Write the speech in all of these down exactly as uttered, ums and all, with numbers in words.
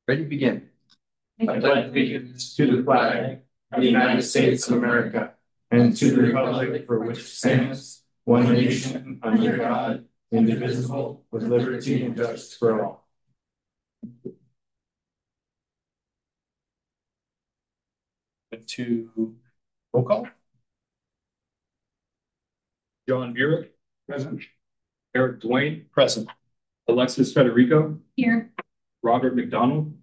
Ready to begin. I pledge allegiance to the flag of the United States of America and to the republic for which it stands, one nation, under God, indivisible, with liberty and justice for all. To roll call. John Burek. Present. Eric Dwayne. Present. Alexis Federico. Here. Robert McDonald.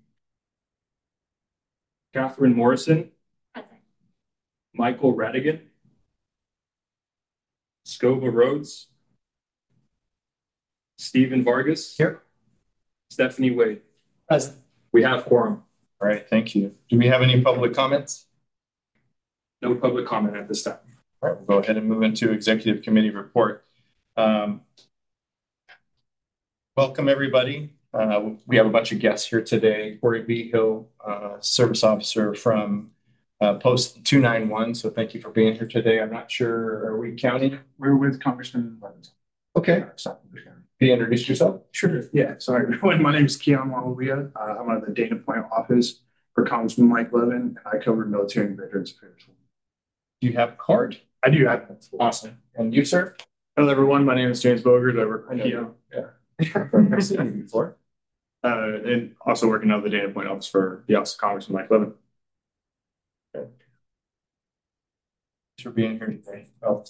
Catherine Morrison. Present. Michael Radigan. Scova Rhodes. Stephen Vargas. Here. Stephanie Wade. Present. We have quorum. All right, thank you. Do we have any public comments? No public comment at this time. All right, we'll go ahead and move into executive committee report. Um, welcome, everybody. Uh, we have a bunch of guests here today. Corey Behill, uh, service officer from uh, Post two ninety-one. So thank you for being here today. I'm not sure, are we counting? We're with Congressman Levins. Okay. Can you introduce yourself? Sure. Yeah. Sorry, everyone. My name is Keon Waluia. Uh, I'm out of the Dana Point office for Congressman Mike Levin, and I cover military and veterans affairs. Do you have a card? I do have that. Awesome. And you, sir? Hello, everyone. My name is James Bogert. I work I for know Keon. Yeah. I've seen you before. Uh, and also working out of the Dana Point office for the Office of Congressman Mike Levin. Okay. Thanks for being here today. Oh.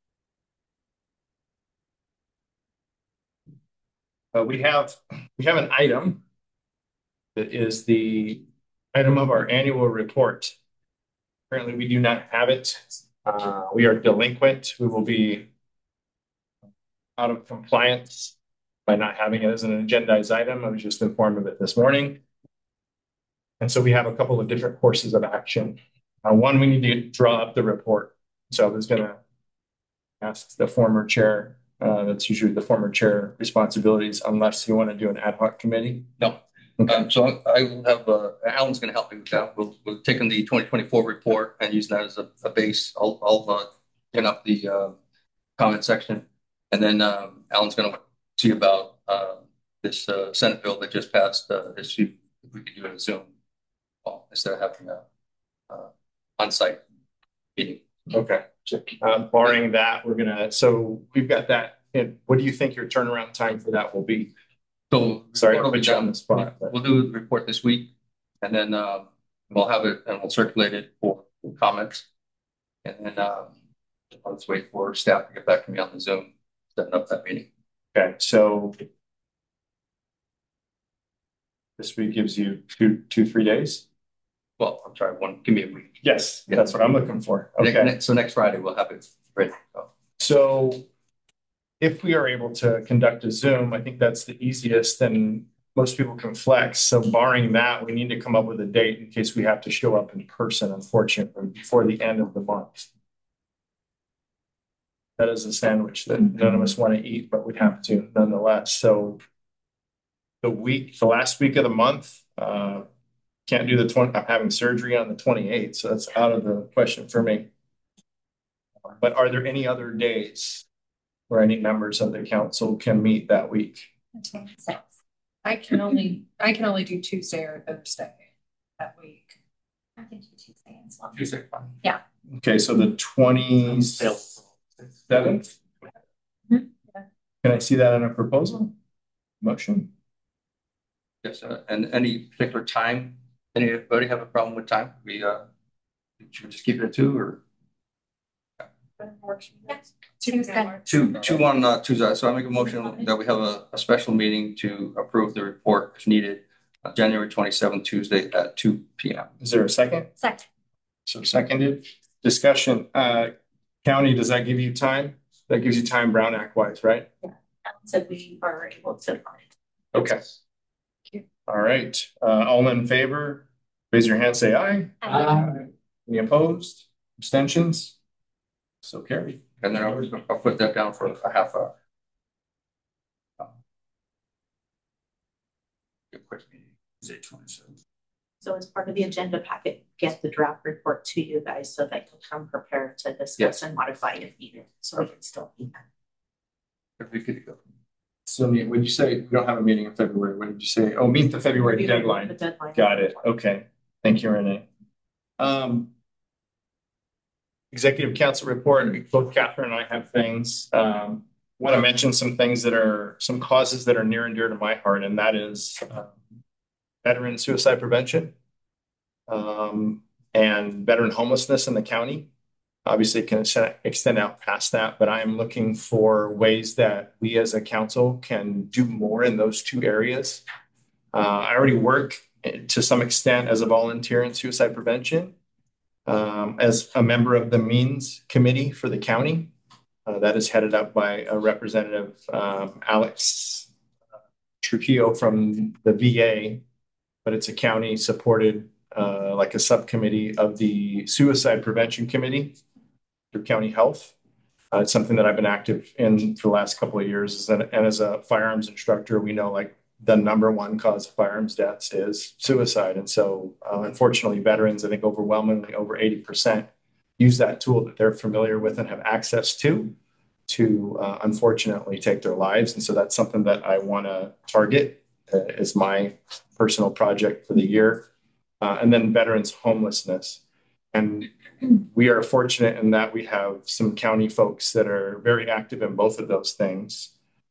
Uh, we have we have an item that is the item of our annual report. Currently, we do not have it. Uh, we are delinquent. We will be out of compliance by not having it as an agendized item. I was just informed of it this morning. And so we have a couple of different courses of action. Uh, one, we need to draw up the report. So I was going to ask the former chair, uh, that's usually the former chair responsibilities, unless you want to do an ad hoc committee. No. Okay. Um, so I will have, uh, Alan's going to help me with that. We'll, we'll take in the twenty twenty-four report and use that as a, a base. I'll, I'll uh, pin up the uh, comment section. And then um, Alan's going to see about uh, this uh, Senate bill that just passed uh, this week. If we could do it on Zoom well, instead of having a uh, on-site meeting. Okay. Uh, barring that, we're gonna. So we've got that. And what do you think your turnaround time for that will be? So sorry to put you on the spot. But we'll do the report this week, and then um, we'll have it and we'll circulate it for comments, and then um, let's wait for staff to get back to me on the Zoom, setting up that meeting. Okay, so this week gives you two, two, three days. Well, I'm sorry, one. Give me a week. Yes, yeah. That's what I'm looking for. Okay, next, so next Friday we'll have it ready. So. so if we are able to conduct a Zoom, I think that's the easiest, and most people can flex. So barring that, we need to come up with a date in case we have to show up in person, unfortunately, before the end of the month. That is a sandwich that none of us want to eat, but we have to nonetheless. So the week, the last week of the month, uh, can't do the twenty. I'm having surgery on the twenty-eighth, so that's out of the question for me. But are there any other days where any members of the council can meet that week? I can only I can only do Tuesday or Thursday that week. I can do Tuesday as well. Tuesday, fine. Yeah. Okay, so the twenty-seventh. Mm-hmm. Yeah. Can I see that in a proposal? Motion? Yes, uh, and any particular time? Anybody have a problem with time? We uh, should we just keep it at two or Yeah. Tuesday. two? Two on uh, Tuesday. So I make a motion that we have a, a special meeting to approve the report if needed, uh, January twenty-seventh, Tuesday at two P M Is there a second? Second. So seconded. Discussion. Uh, County, does that give you time? That gives you time Brown Act wise, right? Yeah. So we are able to find. Okay. All right. Uh, all in favor, raise your hand, say aye. Aye. Any opposed? Abstentions? So carried. And then I'll, I'll put that down for a half hour. A quick meeting. Is it twenty-seven? So as part of the agenda packet, get the draft report to you guys so that you'll come prepared to discuss Yes. and modify if needed. So we can still be that. If we could go. So, would you say we don't have a meeting in February? What did you say? Oh, meet the February deadline. The deadline. Got it. Okay. Thank you, Renee. Um, executive council report. Both Catherine and I have things. Um, want to mention some things that are some causes that are near and dear to my heart, and that is uh, veteran suicide prevention um, and veteran homelessness in the county. Obviously, it can extend out past that, but I am looking for ways that we as a council can do more in those two areas. Uh, I already work to some extent as a volunteer in suicide prevention, um, as a member of the Means Committee for the county. Uh, that is headed up by a representative, um, Alex Trujillo from the V A, but it's a county supported, uh, like a subcommittee of the Suicide Prevention Committee through County Health. Uh, it's something that I've been active in for the last couple of years. And, and as a firearms instructor, we know like the number one cause of firearms deaths is suicide. And so uh, unfortunately, veterans, I think overwhelmingly over eighty percent use that tool that they're familiar with and have access to, to uh, unfortunately take their lives. And so that's something that I want to target uh, as my personal project for the year. Uh, and then veterans homelessness. And we are fortunate in that we have some county folks that are very active in both of those things.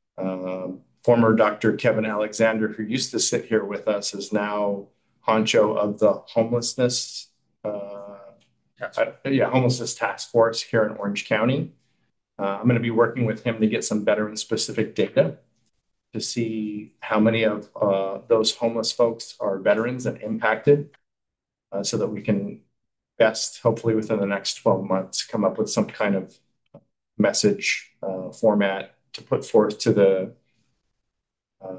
Um, former Doctor Kevin Alexander, who used to sit here with us, is now honcho of the homelessness, uh, uh, yeah, homelessness task force here in Orange County. Uh, I'm going to be working with him to get some veteran-specific data to see how many of uh, those homeless folks are veterans and impacted, uh, so that we can best, hopefully within the next twelve months, come up with some kind of message uh, format to put forth to the, uh,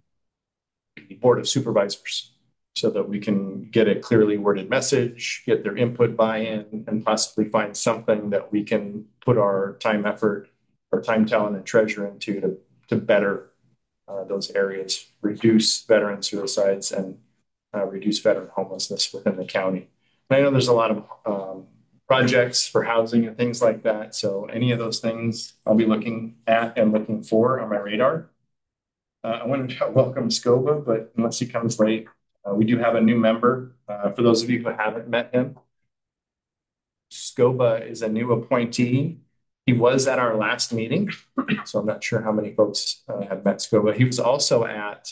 the Board of Supervisors so that we can get a clearly worded message, get their input, buy-in, and possibly find something that we can put our time, effort, our time, talent, and treasure into to, to better uh, those areas, reduce veteran suicides, and uh, reduce veteran homelessness within the county. I know there's a lot of um, projects for housing and things like that. So any of those things I'll be looking at and looking for on my radar. Uh, I wanted to welcome Scoba, but unless he comes late, uh, we do have a new member. Uh, for those of you who haven't met him, Scoba is a new appointee. He was at our last meeting, so I'm not sure how many folks uh, have met Scoba. He was also at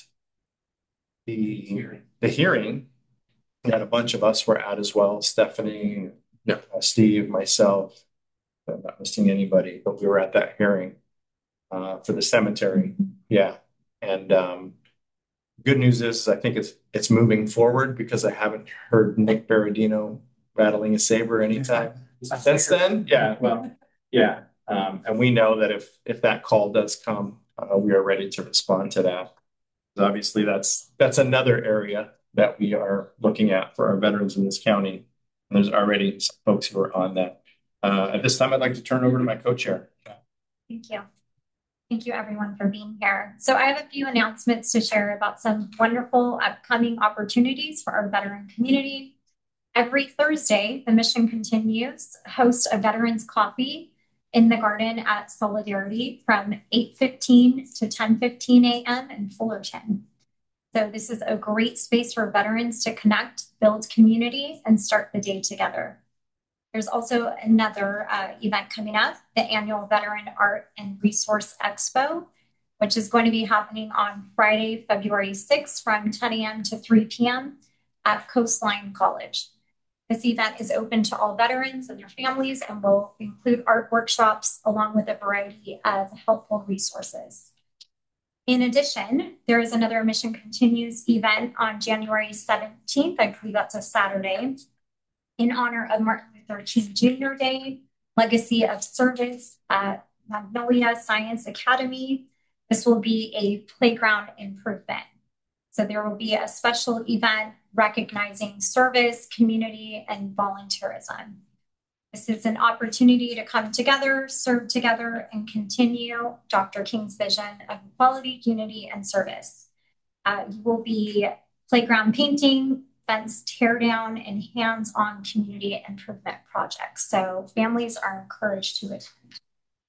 the, the hearing that a bunch of us were at as well. Stephanie, yeah. uh, Steve, myself. I'm not missing anybody, but we were at that hearing uh, for the cemetery. Yeah. And um, good news is I think it's it's moving forward because I haven't heard Nick Berardino rattling a saber anytime since then. Yeah. Well, yeah. Um, and we know that if if that call does come, uh, we are ready to respond to that. Obviously, that's that's another area that we are looking at for our veterans in this county. And there's already some folks who are on that. Uh, at this time, I'd like to turn over to my co-chair. Thank you. Thank you everyone for being here. So I have a few announcements to share about some wonderful upcoming opportunities for our veteran community. Every Thursday, the Mission Continues hosts a veterans coffee in the garden at Solidarity from eight fifteen to ten fifteen a m in Fullerton. So this is a great space for veterans to connect, build community, and start the day together. There's also another uh, event coming up, the annual Veteran Art and Resource Expo, which is going to be happening on Friday, February sixth from ten a m to three p m at Coastline College. This event is open to all veterans and their families and will include art workshops along with a variety of helpful resources. In addition, there is another Mission Continues event on January seventeenth, I believe that's a Saturday, in honor of Martin Luther King Junior Day, Legacy of Service at Magnolia Science Academy. This will be a playground improvement. So there will be a special event recognizing service, community, and volunteerism. This is an opportunity to come together, serve together, and continue Doctor King's vision of equality, unity, and service. Uh, you will be playground painting, fence tear down, and hands-on community improvement projects. So families are encouraged to attend.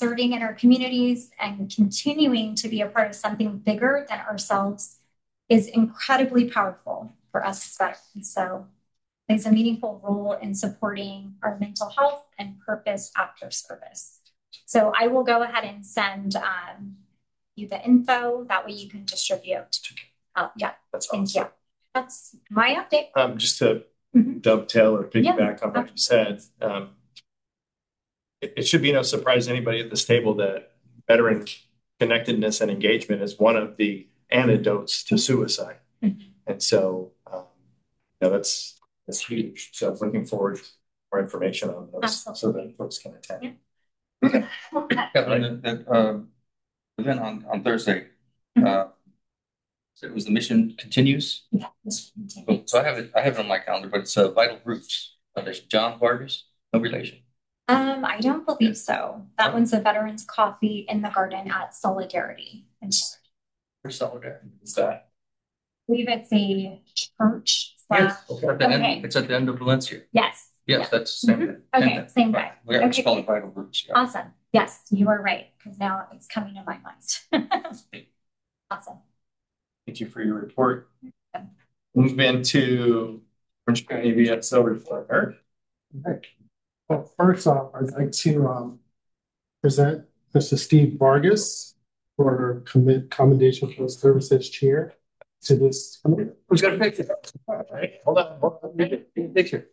serving in our communities and continuing to be a part of something bigger than ourselves is incredibly powerful for us as veterans. So plays a meaningful role in supporting our mental health and purpose after service. So I will go ahead and send um, you the info. That way you can distribute. Uh, yeah, That's thank awesome. you. That's my update. Um, just to Mhm. dovetail or piggyback Yeah. on what you said, um, it, it should be no surprise to anybody at this table that veteran connectedness and engagement is one of the antidotes to suicide. Mhm. And so, um, you know, that's that's huge. So looking forward to more information on those Absolutely. so that folks can attend. Yeah. Yeah, and the, the, um, event on, on Thursday, Mhm. uh, so it was the mission continues. Yeah, this So, continues. so I have it, I have it on my calendar, but it's uh, Vital Roots Foundation. John Vargas, no relation. Um, I don't believe so. That one's a veterans coffee in the garden at Solidarity. And I For Solidarity. Is that? believe it's a church. Yes, slash- it's at the Okay. end, it's at the end of Valencia. Yes. Yes, that's the same. Mhm. thing. Okay, And- same guy. We got, it's Okay, called great. Vital Roots. Yeah. Awesome. Yes, you are right, because now it's coming to my mind. Awesome. Thank you for your report. Move into Orange County V S O report. Eric? Right. Well, first off, I'd like to um, present Mister Steve Vargas for commit commendation for his services chair to this. Who's got a picture? All right, hold on. Hold on. Take a picture.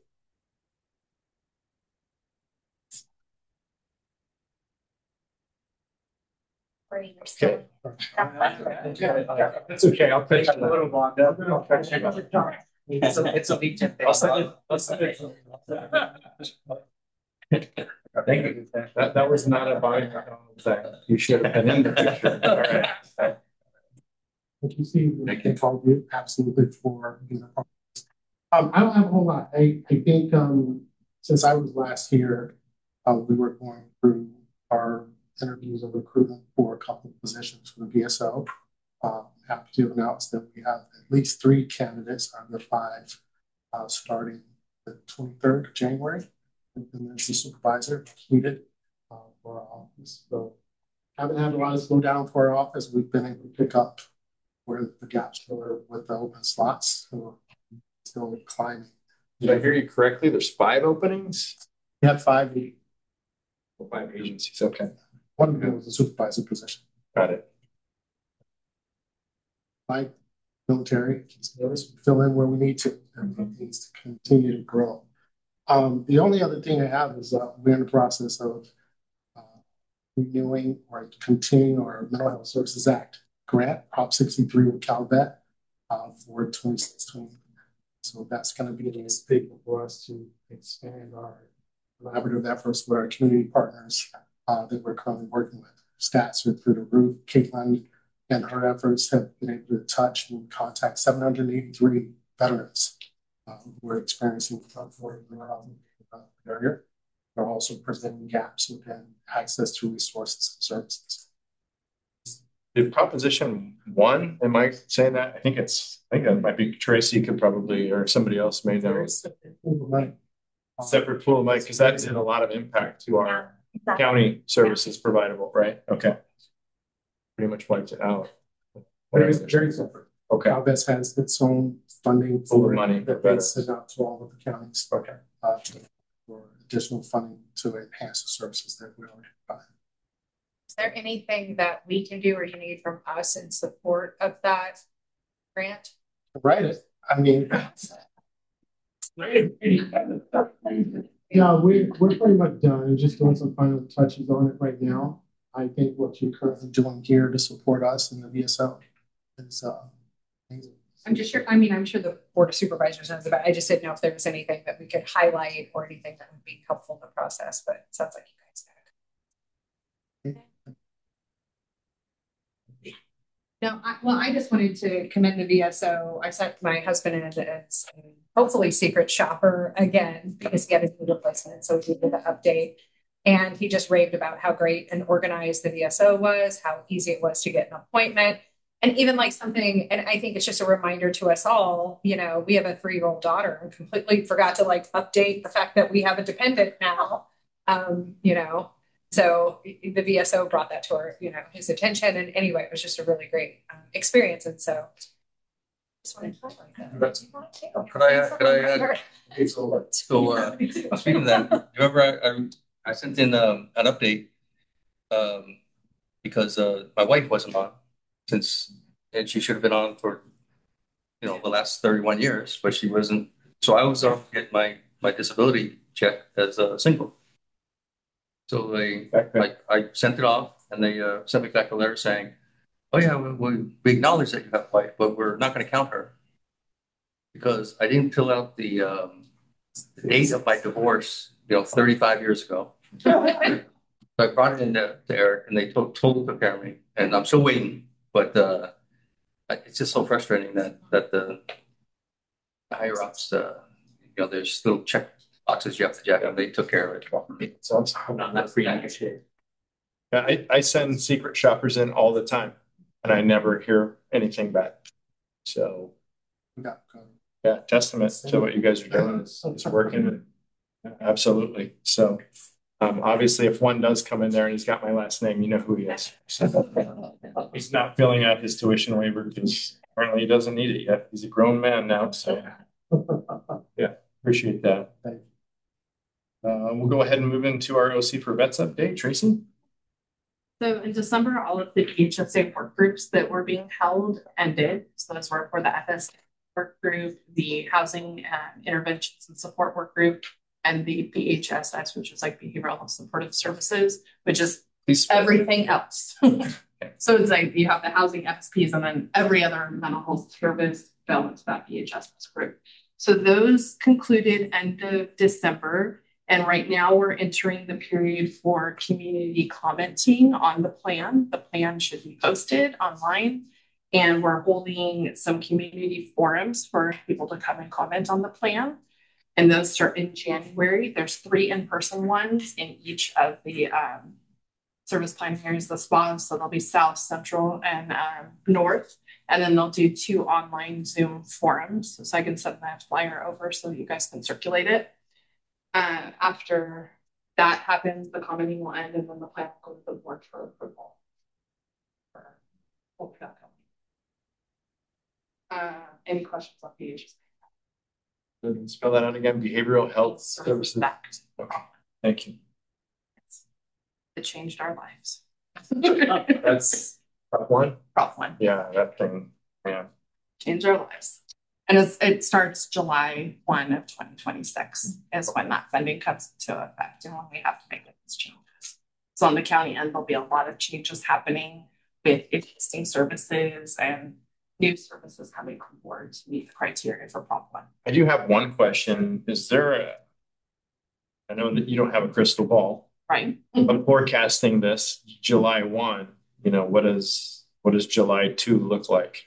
Where you're still. That's okay. I'll pitch a little longer. I'll catch you. It's a, it's a legion. I'll send it. I'll send it. Thank you. That, that was not a body thing. You should have been in the picture. All right. Thank you, Steve. Thank all of you absolutely for being a part of this. Um, I don't have a whole lot. I, I think um, since I was last here, uh, we were going through our interviews and recruitment for a couple of positions for the V S O. Uh, happy to announce that we have at least three candidates out of the five uh, starting the twenty-third of January. And then there's the supervisor completed uh, for our office. So haven't had a lot of slow down for our office. We've been able to pick up where the gaps were with the open slots. So we're still climbing. Did I hear you correctly? There's five openings? We had five. Five agencies. Okay. One of them was a supervisor position. Got it. Like military, service, we fill in where we need to, and it needs to continue to grow. Um, the only other thing I have is uh, we're in the process of uh, renewing or continuing our Mental Health Services Act grant, Prop sixty-three with CalVet uh, for twenty sixteen. So that's going to be a staple for us to expand our collaborative efforts with our community partners uh, that we're currently working with. Stats are through the roof. Caitlin and her efforts have been able to touch and contact seven hundred eighty-three veterans um, who are experiencing unfortunate barrier. They're also presenting gaps within access to resources and services. Did Proposition One, am I saying that? I think it's, I think that might be Tracy could probably, or somebody else may know. Right. Separate pool of money, because that did a lot of impact to our Yeah, exactly. county services providable, right? Okay. Pretty much wiped it out. Very, very separate. Okay. CalVet has its own funding Pool of for money. that they send out to all of the counties Okay. uh, for additional funding to enhance the services that we already provide. Is there anything that we can do or you need from us in support of that grant? Write it. I mean, yeah, we we're pretty much done. Just doing some final touches on it right now. I think what you're currently doing here to support us in the V S O is uh, amazing. I'm just sure, I mean, I'm sure the Board of Supervisors knows about it. I just didn't know if there was anything that we could highlight or anything that would be helpful in the process, but it sounds like you guys got it. No, I, well, I just wanted to commend the V S O. I sent my husband in as a hopefully secret shopper again because he had his knee replacement, so we did the update. And he just raved about how great and organized the V S O was, how easy it was to get an appointment. And even like something, and I think it's just a reminder to us all, you know, we have a three-year-old daughter and completely forgot to like update the fact that we have a dependent now, um, you know, So the V S O brought that to our, you know, his attention. And anyway, it was just a really great um, experience. And so just wanted to highlight that. Could I, could I add? So, uh, speaking of that, remember I, I, I sent in um, an update um, because uh, my wife wasn't on since, and she should have been on for, you know, the last thirty-one years, but she wasn't. So I was off to get my, my disability check as a single. So they, I, I sent it off and they uh, sent me back a letter saying, oh yeah, we, we, we acknowledge that you have a wife, but we're not going to count her because I didn't fill out the, um, the date of my divorce, you know, thirty-five years ago. So I brought it in to, to Eric and they told, totally took care of me and I'm still waiting, but uh, it's just so frustrating that, that the higher ups, uh, you know, there's little check boxes you have to check and they took care of it. So Not that free negotiate. yeah, I, I send secret shoppers in all the time and I never hear anything back. So We got covered. yeah, testament to what you guys are doing is, is working. Absolutely. So um, obviously if one does come in there and he's got my last name, you know who he is. So, he's not filling out his tuition waiver because apparently he doesn't need it yet. He's a grown man now. So yeah, appreciate that. Uh, we'll go ahead and move into our O C for Vets update. Tracy? So in December, all of the P H S A work groups that were being held ended. So those were for the F S work group, the Housing uh, Interventions and Support work group, and the P H S S, which is like Behavioral Health Supportive Services, which is everything else. So it's like you have the housing F S Ps and then every other mental health service fell into that P H S S group. So those concluded end of December. And right now we're entering the period for community commenting on the plan. The plan should be posted online and we're holding some community forums for people to come and comment on the plan. And those start in January. There's three in-person ones in each of the um, service plan areas, the spas. So they'll be South, Central, and um, North. And then they'll do two online Zoom forums. So I can send that flyer over so that you guys can circulate it. Uh, after that happens, the commenting will end and then the plan will go to the board for approval. For that uh, any questions on P H S A? Spell that out again. Behavioral Health Services. Thank you. It changed our lives. That's prop one. Prop one. Yeah, that thing. Yeah. Changed our lives. And it's, it starts July first of twenty twenty-six is when that funding comes into effect and when we have to make those changes. So on the county end, there'll be a lot of changes happening with existing services and new services coming on board to meet the criteria for Prop one. I do have one question. Is there a, I know that you don't have a crystal ball, right? But forecasting this July first, you know, what does, what does July second look like?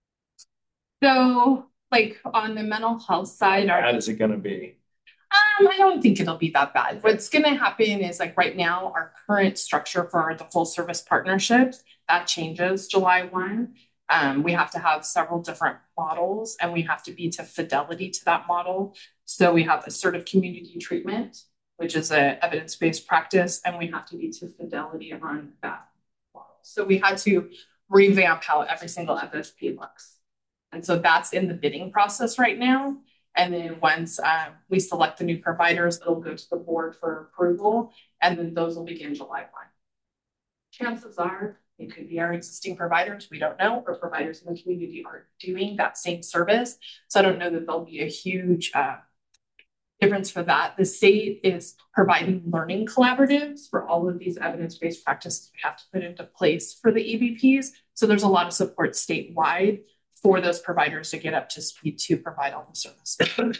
So like on the mental health side, how bad is it going to be? Um, I don't think it'll be that bad. What's going to happen is like right now, our current structure for the full service partnerships, that changes July first. Um, we have to have several different models and we have to be to fidelity to that model. So we have assertive community treatment, which is an evidence-based practice, and we have to be to fidelity on that model. So we had to revamp how every single F S P looks. And so that's in the bidding process right now. And then once um, we select the new providers, it'll go to the board for approval. And then those will begin July first. Chances are it could be our existing providers. We don't know, or providers in the community are doing that same service. So I don't know that there'll be a huge uh, difference for that. The state is providing learning collaboratives for all of these evidence-based practices we have to put into place for the E B Ps. So there's a lot of support statewide for those providers to get up to speed to provide all the services.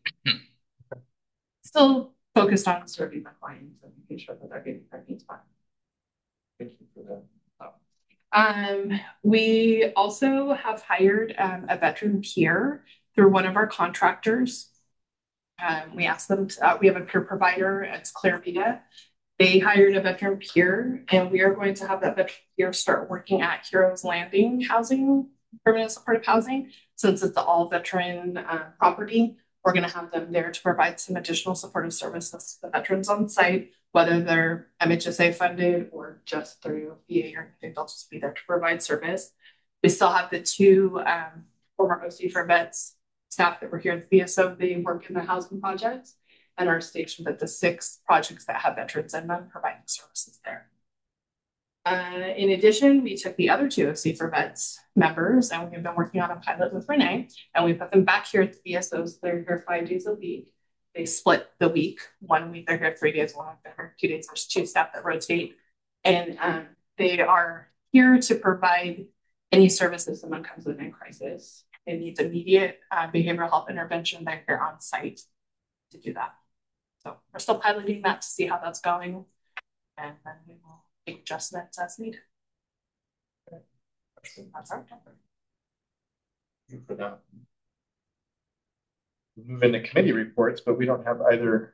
Still focused on serving the clients and making sure that they're getting their needs met. Thank you for that. Um, we also have hired um, a veteran peer through one of our contractors. Um, we asked them to, uh, we have a peer provider, it's Claire Vita. They hired a veteran peer, and we are going to have that veteran peer start working at Heroes Landing Housing, permanent supportive housing, since it's all veteran uh, property. we're gonna have them there to provide some additional supportive services to the veterans on site, whether they're M H S A funded or just through V A or anything, they'll just be there to provide service. We still have the two um, former O C for vets staff that were here at the V S O. They work in the housing projects and are stationed at the six projects that have veterans in them providing services there. Uh, in addition, we took the other two O C for vets members and we've been working on a pilot with Renee, and we put them back here at the V S Os. They're here five days a week. They split the week. One week they're here three days, one week they're here two days. There's two staff that rotate. And um, they are here to provide any services someone comes in in crisis. It needs immediate uh, behavioral health intervention. They're here on site to do that. So we're still piloting that to see how that's going. And then we will make adjustments as needed. That's our topic. Thank you for that. We move into committee reports, but we don't have either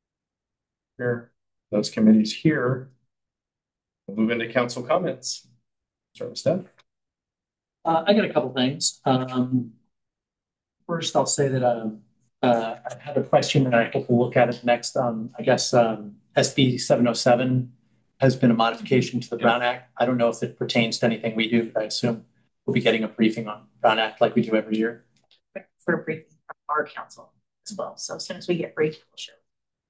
here, those committees here. We'll move into council comments. Start with Steph. Uh, I got a couple things. Um, first, I'll say that uh, uh, I have a question and I hope we'll look at it next. Um, I guess um, S B seven oh seven has been a modification to the yeah. Brown Act. I don't know if it pertains to anything we do, but I assume we'll be getting a briefing on Brown Act like we do every year. For a briefing from our council as well. So as soon as we get briefed, we'll share.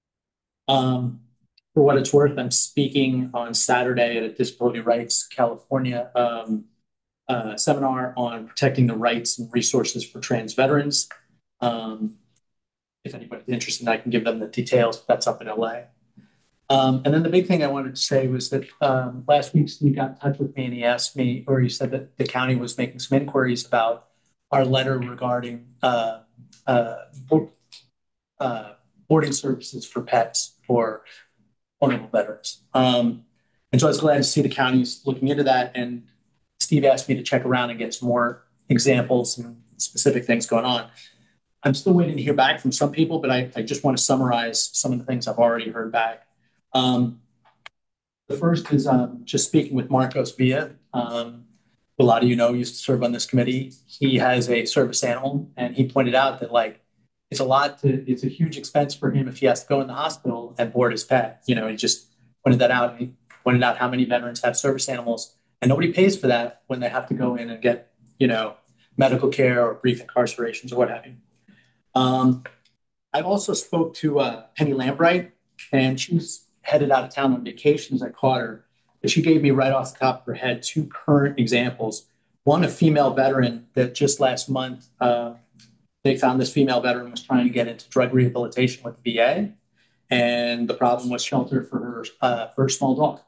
Um, for what it's worth, I'm speaking on Saturday at a Disability Rights California um, uh, seminar on protecting the rights and resources for trans veterans. Um, if anybody's interested, I can give them the details, but that's up in L A. Um, and then the big thing I wanted to say was that um, last week Steve got in touch with me and he asked me, or he said that the county was making some inquiries about our letter regarding uh, uh, bo- uh, boarding services for pets for vulnerable veterans. Um, and so I was glad to see the county's looking into that. And Steve asked me to check around and get some more examples and specific things going on. I'm still waiting to hear back from some people, but I, I just want to summarize some of the things I've already heard back. Um, the first is um, just speaking with Marcos Villa. Um, a lot of you know used to serve on this committee. He has a service animal, and he pointed out that like it's a lot to, it's a huge expense for him if he has to go in the hospital and board his pet. You know, he just pointed that out. He pointed out how many veterans have service animals, and nobody pays for that when they have to go in and get, you know, medical care or brief incarcerations or what have you. Um, I also spoke to uh, Penny Lambright, and she was headed out of town on vacations. I caught her, but she gave me right off the top of her head two current examples. One, a female veteran that just last month, uh, they found this female veteran was trying to get into drug rehabilitation with the V A, and the problem was shelter for her, uh, for her small dog.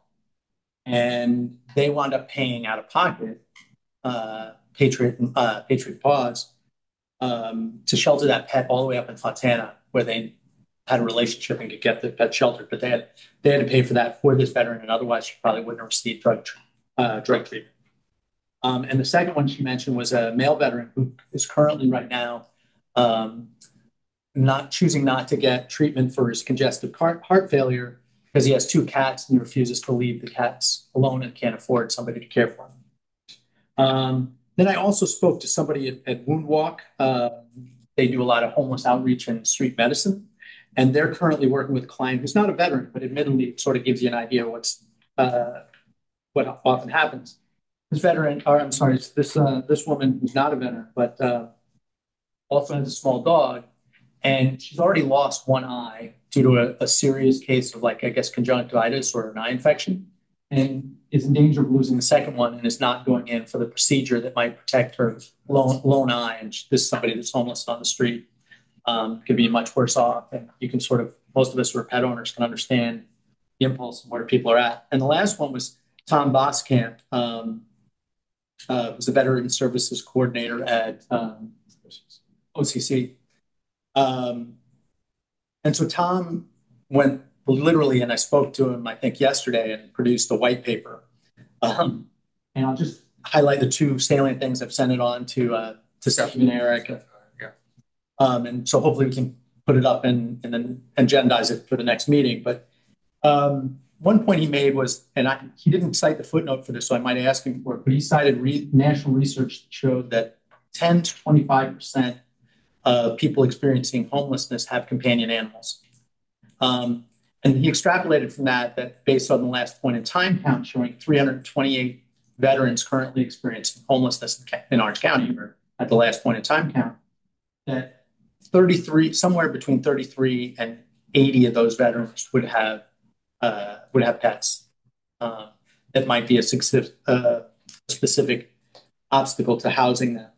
And they wound up paying out of pocket, uh, Patriot, uh, Patriot Paws, um, to shelter that pet all the way up in Fontana, where they had a relationship and could get the pet sheltered, but they had they had to pay for that for this veteran, and otherwise she probably wouldn't have received drug uh, drug treatment. Um, and the second one she mentioned was a male veteran who is currently right now um, not choosing not to get treatment for his congestive heart, heart failure because he has two cats and he refuses to leave the cats alone and can't afford somebody to care for him. Um, then I also spoke to somebody at, at Wound Walk. Uh, they do a lot of homeless outreach and street medicine. And they're currently working with a client who's not a veteran, but admittedly it sort of gives you an idea of what's uh, what often happens. This veteran, or I'm sorry, this uh, this woman who's not a veteran, but uh, also has a small dog, and she's already lost one eye due to a, a serious case of, like, I guess, conjunctivitis or an eye infection, and is in danger of losing the second one, and is not going in for the procedure that might protect her lone, lone eye. And this is somebody that's homeless on the street. Um, could be much worse off. And you can sort of, most of us who are pet owners can understand the impulse and where people are at. And the last one was Tom Boskamp, um, uh, was the Veteran Services Coordinator at um, O C C. Um, and so Tom went literally, and I spoke to him, I think, yesterday, and produced a white paper. Um, and I'll just highlight the two salient things. I've sent it on to, uh, to Stephen and Eric. Um, and so hopefully we can put it up and, and then agendize it for the next meeting. But um, one point he made was, and I, he didn't cite the footnote for this, so I might ask him for it, but he cited re- national research that showed that ten to twenty-five percent of people experiencing homelessness have companion animals. Um, and he extrapolated from that, that based on the last point in time count showing three hundred twenty-eight veterans currently experiencing homelessness in Orange County, or at the last point in time count, that thirty-three, somewhere between thirty-three and eighty of those veterans would have uh, would have pets. Um, that might be a specific, uh, specific obstacle to housing them.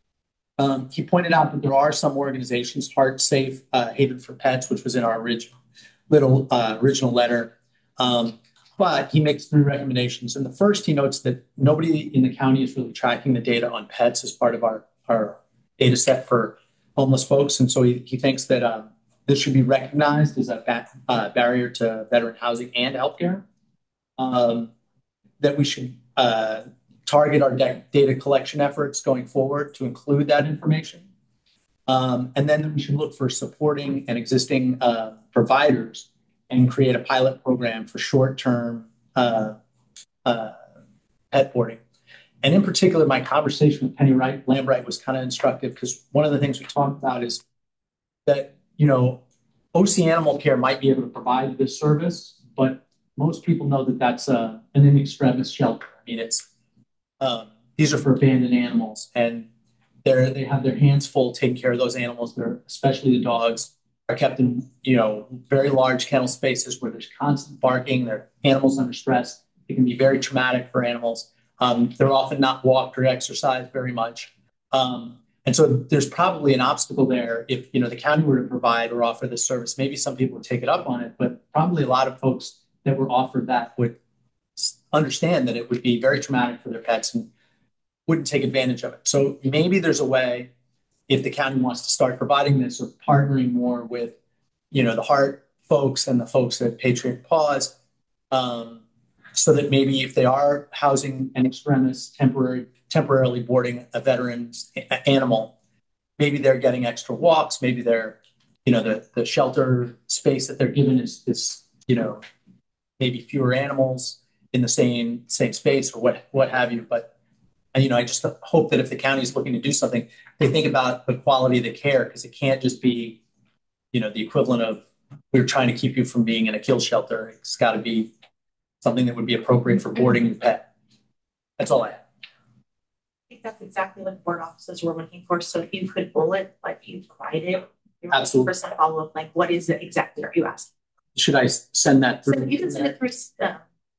Um, he pointed out that there are some organizations, Heart Safe, uh, Haven for Pets, which was in our original little uh, original letter. Um, but he makes three recommendations. And the first, he notes that nobody in the county is really tracking the data on pets as part of our, our data set for homeless folks. And so he, he thinks that um, this should be recognized as a ba- uh, barrier to veteran housing and healthcare. Um, that we should uh, target our de- data collection efforts going forward to include that information. Um, and then we should look for supporting and existing uh, providers and create a pilot program for short-term uh, uh, pet boarding. And in particular, my conversation with Penny Wright, Lambright was kind of instructive, because one of the things we talked about is that, you know, O C Animal Care might be able to provide this service, but most people know that that's uh, an in extremis shelter. I mean, it's um, these are for abandoned animals, and they're they have their hands full taking care of those animals. They're, especially the dogs, are kept in, you know, very large kennel spaces where there's constant barking. They're animals under stress. It can be very traumatic for animals. Um, they're often not walked or exercised very much. Um, and so there's probably an obstacle there if, you know, the county were to provide or offer this service. Maybe some people would take it up on it, but probably a lot of folks that were offered that would understand that it would be very traumatic for their pets and wouldn't take advantage of it. So maybe there's a way, if the county wants to start providing this, or partnering more with, you know, the Heart folks and the folks at Patriot Paws, um, so that maybe if they are housing an extremis, temporary, temporarily boarding a veteran's animal, maybe they're getting extra walks. Maybe they're, you know, the the shelter space that they're given is is you know, maybe fewer animals in the same same space, or what what have you. But and, you know, I just hope that if the county is looking to do something, they think about the quality of the care, because it can't just be, you know, the equivalent of we're trying to keep you from being in a kill shelter. It's got to be something that would be appropriate for boarding your pet. That's all I have. I think that's exactly what board offices were looking for. So if you could bullet, like you provided, Absolutely. For some follow up, like what is it exactly are you asking? Should I send that through? So you can send it through. Uh,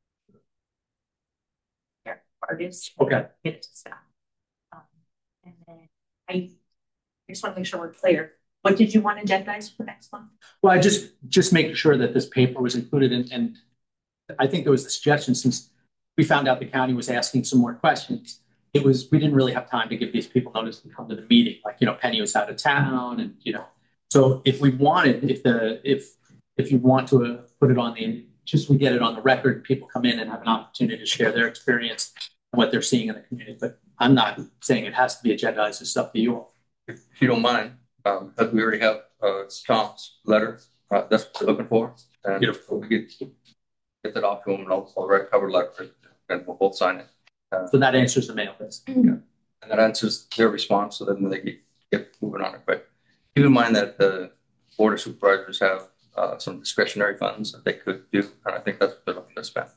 artists. Okay. Get it to staff. Um, and then I, I just want to make sure we're clear. What did you want agendized for next month? Well, I just just making sure that this paper was included, in, and I think there was a suggestion, since we found out the county was asking some more questions. It was we didn't really have time to give these people notice to come to the meeting. Like, you know, Penny was out of town, and you know, so if we wanted, if the if if you want to uh, put it on the, just we get it on the record, people come in and have an opportunity to share their experience and what they're seeing in the community. But I'm not saying it has to be agendized. It's up to you all. If you don't mind, um, because we already have uh, Tom's letter, uh, that's what we're looking for. And if we get, get that off to him, and I'll, I'll write a cover letter, and we'll both sign it. Uh, So that answers the mail list. yeah. And that answers their response, so then they get, get moving on it quick. Keep in mind that the board of supervisors have uh, some discretionary funds that they could do, and I think that's what they're looking to spend.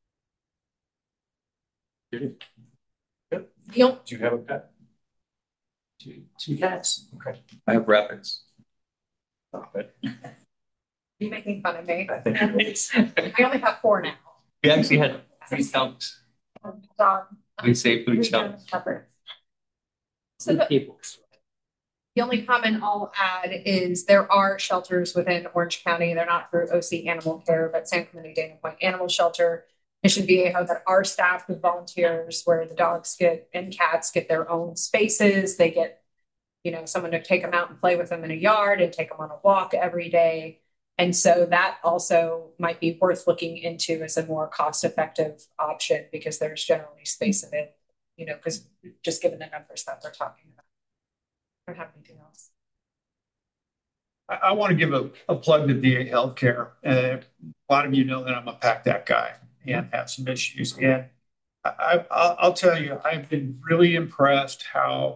Good. Yep. Do you have a pet? Two, two cats. Okay. I have rapids. Stop it. You making fun of me? I think it is. I only have four now. We actually had three stumps. Dog. We saved three stumps. So the, people. the only comment I'll add is there are shelters within Orange County. They're not through O C Animal Care, but San Clemente Dana Point Animal Shelter, Mission Viejo, that are staffed with volunteers, where the dogs get and cats get their own spaces. They get, you know, someone to take them out and play with them in a yard and take them on a walk every day. And so that also might be worth looking into as a more cost-effective option, because there's generally space in it, you know, because just given the numbers that we're talking about. I don't have anything else. I, I want to give a, a plug to V A Healthcare. Uh, a lot of you know that I'm a PACT Act guy and have some issues. And I, I, I'll tell you, I've been really impressed how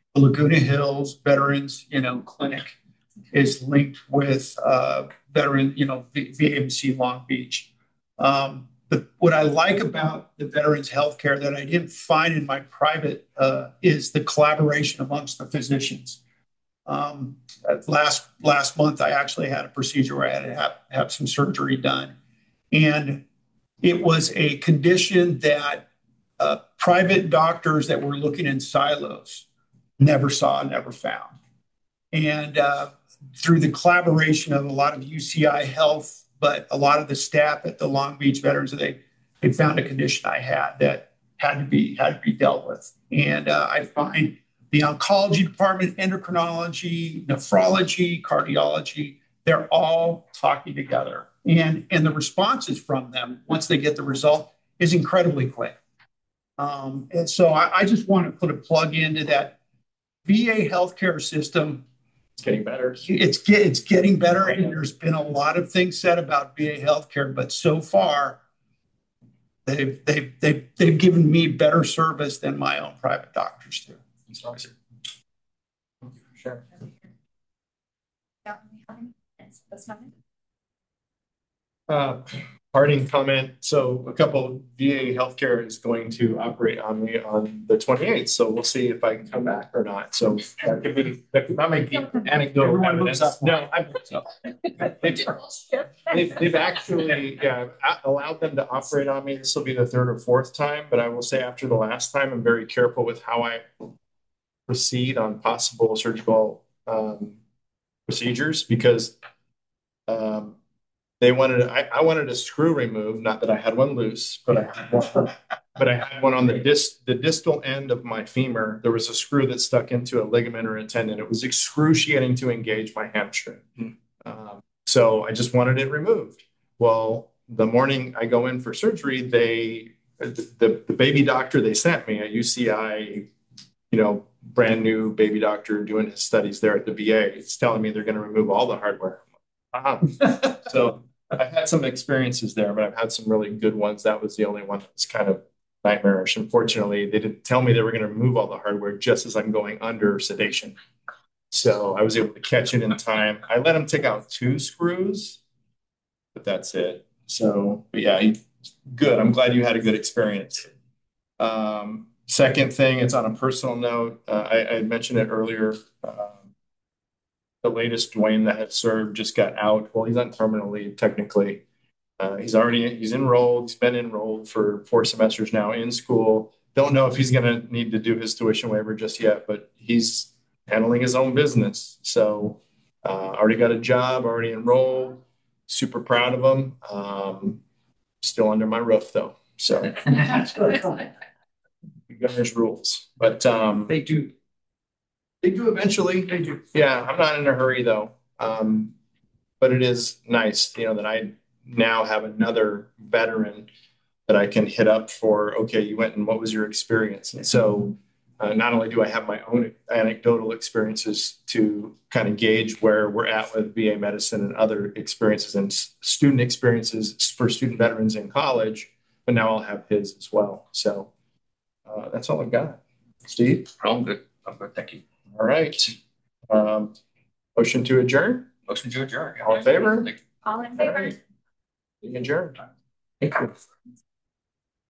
the Laguna Hills Veterans, you know, Clinic is linked with uh, veteran, you know, V A M C Long Beach. Um, but what I like about the veterans healthcare that I didn't find in my private uh, is the collaboration amongst the physicians. Um, last last month, I actually had a procedure where I had to have, have some surgery done, and it was a condition that uh, private doctors that were looking in silos never saw, never found. And uh, through the collaboration of a lot of U C I Health, but a lot of the staff at the Long Beach Veterans, they they found a condition I had that had to be had to be dealt with. And uh, I find the oncology department, endocrinology, nephrology, cardiology, they're all talking together. And, and the responses from them, once they get the result, is incredibly quick. Um, and so I, I just want to put a plug into that V A healthcare system. It's getting better. It's, get, it's getting better. And there's been a lot of things said about V A healthcare, but so far, they've, they've, they've, they've given me better service than my own private doctors do. Sure. Uh, parting comment. So a couple V A healthcare is going to operate on me on the twenty-eighth. So we'll see if I can come back or not. So that could be, that could not make anecdotal Everyone evidence. moves up. No, I, they've, they've, they've actually yeah, allowed them to operate on me. This will be the third or fourth time, but I will say after the last time, I'm very careful with how I proceed on possible surgical um, procedures because um, they wanted, I, I wanted a screw removed, not that I had one loose, but I had one, but I had one on the dis, the distal end of my femur. There was a screw that stuck into a ligament or a tendon. It was excruciating to engage my hamstring. Mm. Um, so I just wanted it removed. Well, the morning I go in for surgery, they, the, the, the baby doctor they sent me, a U C I, you know, brand new baby doctor doing his studies there at the V A, it's telling me they're going to remove all the hardware. Uh-huh. So I've had some experiences there, but I've had some really good ones. That was the only one that was kind of nightmarish. Unfortunately, they didn't tell me they were going to remove all the hardware just as I'm going under sedation. So I was able to catch it in time. I let him take out two screws, but that's it. So, but yeah, he, good. I'm glad you had a good experience. Um, second thing, it's on a personal note. Uh, I, I mentioned it earlier. Um, the latest Dwayne that had served just got out. Well, he's on terminal leave technically. Uh, he's already he's enrolled. He's been enrolled for four semesters now in school. Don't know if he's going to need to do his tuition waiver just yet, but he's handling his own business. So uh, already got a job, already enrolled. Super proud of him. Um, still under my roof though. So governor's rules, but um, They do. They do eventually. They do. Yeah, I'm not in a hurry though. Um, but it is nice, you know, that I now have another veteran that I can hit up for, okay, you went and what was your experience? And so uh, not only do I have my own anecdotal experiences to kind of gauge where we're at with V A medicine and other experiences and student experiences for student veterans in college, but now I'll have his as well. So uh, that's all I've got. Steve? I'm good. I'm good. Thank you. All right. Um, motion to adjourn. Motion to adjourn. All in favor? All in favor. Being adjourned. Thank you.